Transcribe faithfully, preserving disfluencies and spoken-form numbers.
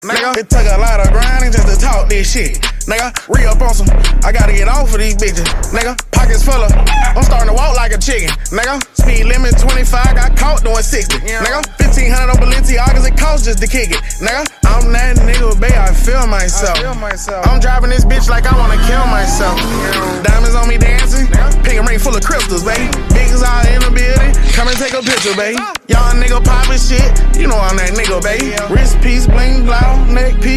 Nigga, it took a lot of grinding just to talk this shit. Nigga, re-up on some, I gotta get off of these bitches. Nigga, pockets full of, I'm starting to walk like a chicken. Nigga, speed limit twenty-five, got caught doing sixty. Nigga, fifteen hundred on Balenciagas, it costs just to kick it. Nigga, I'm that nigga, babe, I feel myself. I feel myself. I'm driving this bitch like I wanna kill myself. Diamonds on me dancing, pink ring full of crystals, babe. Bigs all in the building, come and take a picture, babe. Y'all nigga poppin' shit, you know I'm that nigga, babe. Wrist piece, bling, blow, neck piece.